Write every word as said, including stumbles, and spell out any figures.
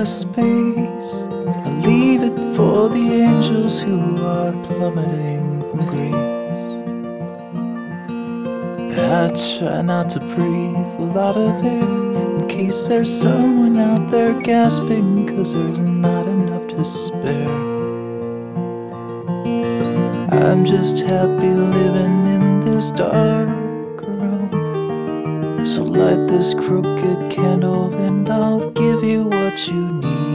of space. I leave it for the angels who are plummeting from grace. I try not to breathe a lot of air, in case there's someone out there gasping, 'cause there's not enough to spare. I'm just happy living in this dark room. So light this crooked candle and I'll give you what you need.